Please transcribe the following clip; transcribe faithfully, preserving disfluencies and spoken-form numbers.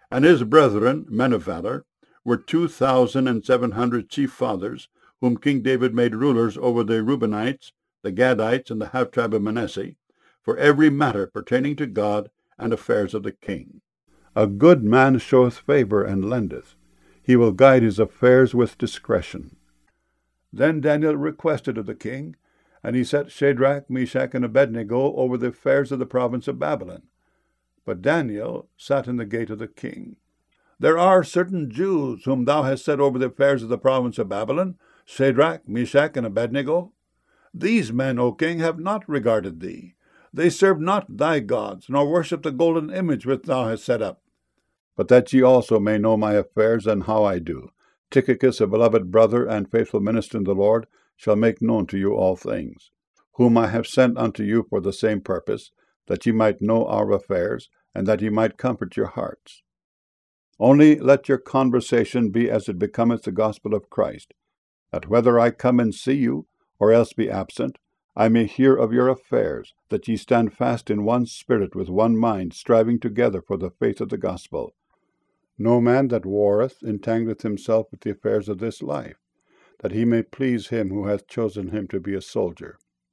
And his brethren, men of valor, were two thousand and seven hundred chief fathers, whom King David made rulers over the Reubenites, the Gadites, and the half tribe of Manasseh, for every matter pertaining to God and affairs of the king. A good man showeth favor and lendeth. He will guide his affairs with discretion. Then Daniel requested of the king, and he set Shadrach, Meshach, and Abednego over the affairs of the province of Babylon. But Daniel sat in the gate of the king. There are certain Jews whom thou hast set over the affairs of the province of Babylon, Shadrach, Meshach, and Abednego. These men, O king, have not regarded thee. They serve not thy gods, nor worship the golden image which thou hast set up. But that ye also may know my affairs and how I do, Tychicus, a beloved brother and faithful minister in the Lord, shall make known to you all things, whom I have sent unto you for the same purpose, that ye might know our affairs, and that ye might comfort your hearts. Only let your conversation be as it becometh the gospel of Christ, that whether I come and see you, or else be absent, I may hear of your affairs, that ye stand fast in one spirit with one mind, striving together for the faith of the gospel. No man that warreth entangleth himself with the affairs of this life, that he may please him who hath chosen him to be a soldier.